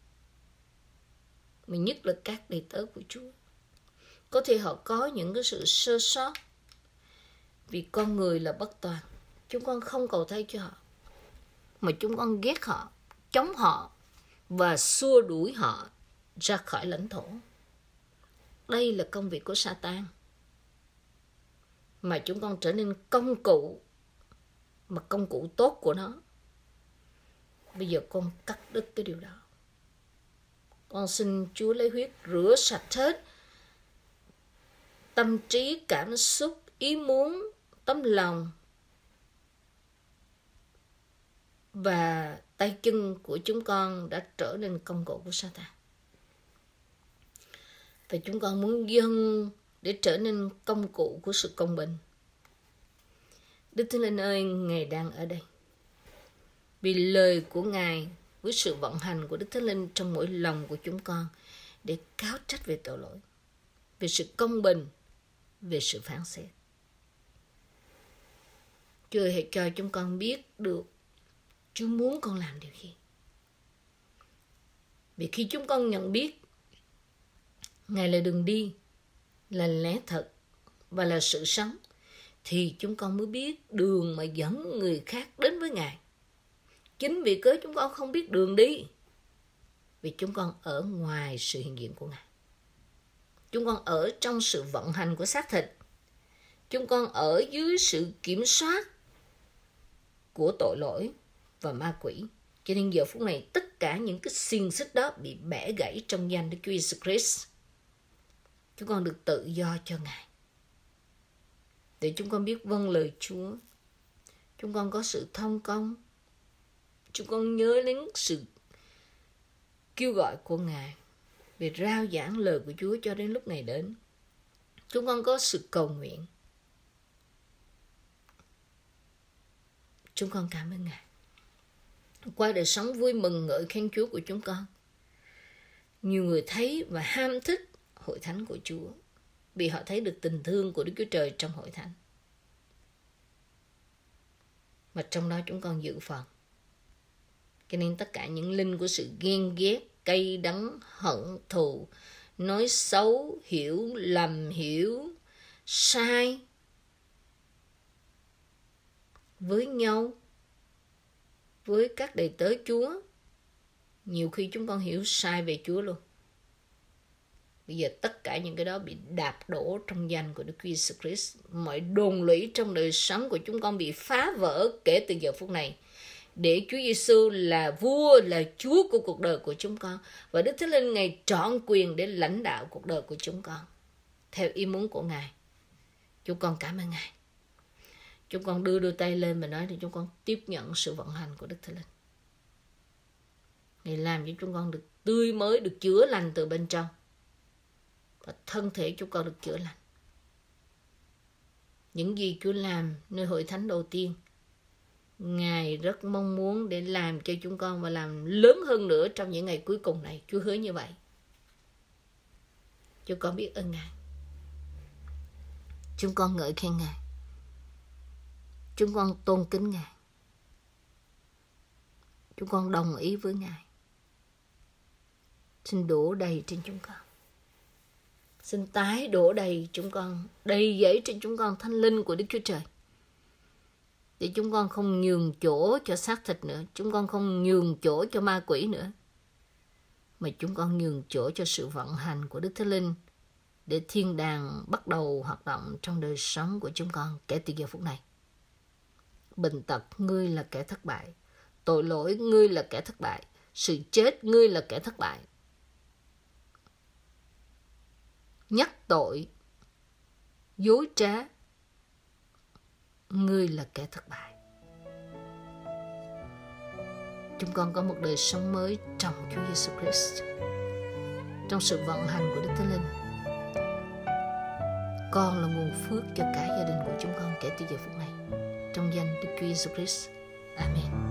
mà nhất là các đệ tớ của Chúa, có thể họ có những cái sự sơ sót, vì con người là bất toàn. Chúng con không cầu thay cho họ, mà chúng con ghét họ, chống họ và xua đuổi họ ra khỏi lãnh thổ. Đây là công việc của Sa-tan, mà chúng con trở nên công cụ, mà công cụ tốt của nó. Bây giờ con cắt đứt cái điều đó. Con xin Chúa lấy huyết rửa sạch hết tâm trí, cảm xúc, ý muốn, tấm lòng và tay chân của chúng con đã trở nên công cụ của Sa-tan. Và chúng con muốn dâng để trở nên công cụ của sự công bình. Đức Thánh Linh ơi, Ngài đang ở đây. Vì lời của Ngài với sự vận hành của Đức Thánh Linh trong mỗi lòng của chúng con để cáo trách về tội lỗi, về sự công bình, về sự phán xét. Chúa hãy cho chúng con biết được Chúa muốn con làm điều gì. Vì khi chúng con nhận biết Ngài là đường đi, là lẽ thật và là sự sống, thì chúng con mới biết đường mà dẫn người khác đến với Ngài. Chính vì cớ chúng con không biết đường đi, vì chúng con ở ngoài sự hiện diện của Ngài. Chúng con ở trong sự vận hành của xác thịt. Chúng con ở dưới sự kiểm soát của tội lỗi và ma quỷ. Cho nên giờ phút này tất cả những cái xiềng xích đó bị bẻ gãy trong danh Đức Chúa Jesus Christ. Chúng con được tự do cho Ngài. Để chúng con biết vâng lời Chúa. Chúng con có sự thông công. Chúng con nhớ đến sự kêu gọi của Ngài về rao giảng lời của Chúa cho đến lúc này đến. Chúng con có sự cầu nguyện. Chúng con cảm ơn Ngài. Qua đời sống vui mừng ngợi khen Chúa của chúng con, nhiều người thấy và ham thích hội thánh của Chúa vì họ thấy được tình thương của Đức Chúa Trời trong hội thánh. Mà trong đó chúng con dự phần. Cho nên tất cả những linh của sự ghen ghét, cay đắng, hận thù, nói xấu, hiểu, lầm hiểu, sai với nhau, với các đầy tớ Chúa. Nhiều khi chúng con hiểu sai về Chúa luôn. Bây giờ tất cả những cái đó bị đạp đổ trong danh của Đức Chúa Jesus Christ. Mọi đồn lũy trong đời sống của chúng con bị phá vỡ kể từ giờ phút này. Để Chúa Giêsu là vua, là Chúa của cuộc đời của chúng con. Và Đức Thánh Linh Ngài trọn quyền để lãnh đạo cuộc đời của chúng con theo ý muốn của Ngài. Chúng con cảm ơn Ngài. Chúng con đưa đôi tay lên và nói thì chúng con tiếp nhận sự vận hành của Đức Thánh Linh. Ngài làm cho chúng con được tươi mới, được chữa lành từ bên trong. Và thân thể chúng con được chữa lành. Những gì Chúa làm nơi hội thánh đầu tiên, Ngài rất mong muốn để làm cho chúng con và làm lớn hơn nữa trong những ngày cuối cùng này. Chúa hứa như vậy. Chúng con biết ơn Ngài. Chúng con ngợi khen Ngài. Chúng con tôn kính Ngài. Chúng con đồng ý với Ngài. Xin đổ đầy trên chúng con. Xin tái đổ đầy chúng con, đầy dẫy trên chúng con thánh linh của Đức Chúa Trời. Để chúng con không nhường chỗ cho xác thịt nữa. Chúng con không nhường chỗ cho ma quỷ nữa. Mà chúng con nhường chỗ cho sự vận hành của Đức Thánh Linh. Để thiên đàng bắt đầu hoạt động trong đời sống của chúng con kể từ giờ phút này. Bệnh tật, ngươi là kẻ thất bại. Tội lỗi, ngươi là kẻ thất bại. Sự chết, ngươi là kẻ thất bại. Nhắc tội, dối trá, ngươi là kẻ thất bại. Chúng con có một đời sống mới trong Chúa Giêsu Christ, trong sự vận hành của Đức Thánh Linh. Con là nguồn phước cho cả gia đình của chúng con kể từ giờ phút này. Trong danh Đức Chúa Giêsu Christ. Amen.